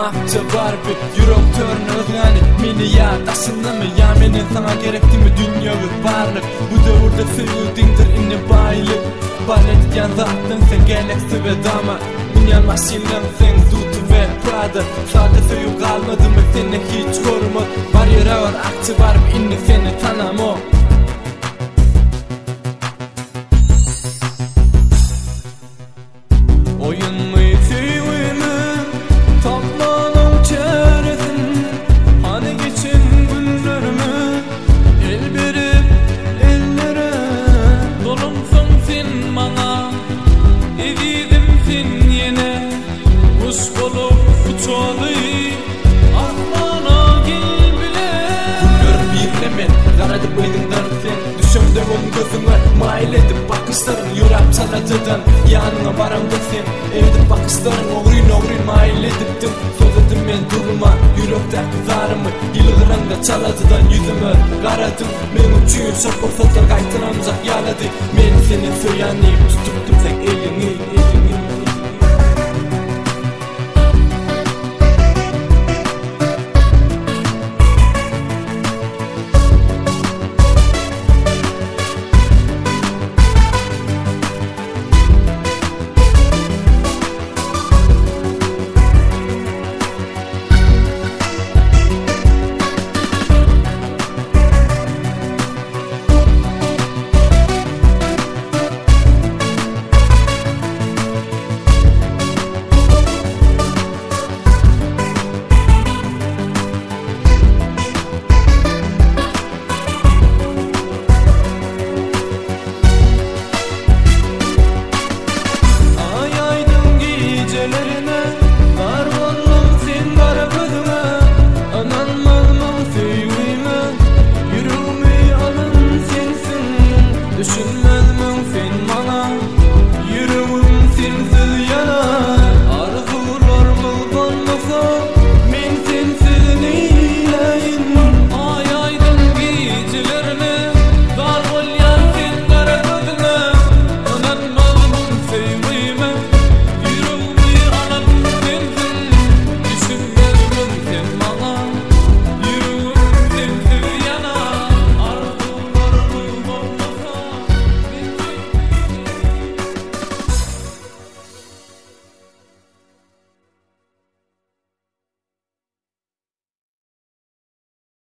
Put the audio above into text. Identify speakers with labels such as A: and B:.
A: akça var bir yürek törnöz yani meni ya taşındı mı ya menin sana gerekti mi dünyalı varlık bu devirde sevildindir inni baylık balet yan zaten sen galaxy ve dama minyan maşinen sen dutu ve prada sade sevip kalmadı mı seni hiç korumaz var yere var akça var bir inni seni tanamo oyun mu tüyümü toplanım çeresin hani geçen günlerimi el verip ellere dolumsun sen bana evidim sen yine kuş bulup uçalı asmana gel bile günler birlemen karadı beydinden sen düşümde onun gözüme mail edip bakışların yorap çalacadan yanına varamda sen evde bakışların oğrin mail ediptim söyledim men durma yürekteki zarımı yılgıranda çalacadan yüzümü karadım men uçuyun çok fırsatlar kaytıramacak yaladı men seni söyanayım tutuptum sen elini